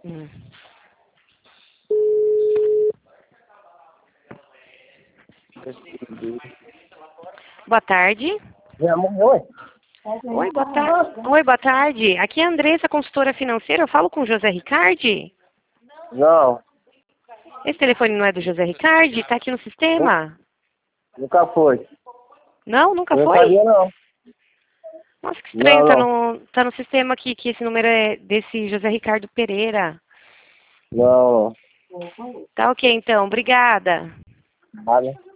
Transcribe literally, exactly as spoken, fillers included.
Hum. Boa tarde. Oi. Oi, boa tarde. Oi, boa tarde. Aqui é a Andressa, consultora financeira. Eu falo com o José Ricardi? Não, Esse telefone não é do José Ricardi? Tá aqui no sistema? nunca foi. Não, nunca Eu não foi? sabia, não. Nossa, que estranho. Não, Tá não. no, tá no sistema aqui que esse número é desse José Ricardo Pereira. Não, Tá ok, então. Obrigada. não. Nada.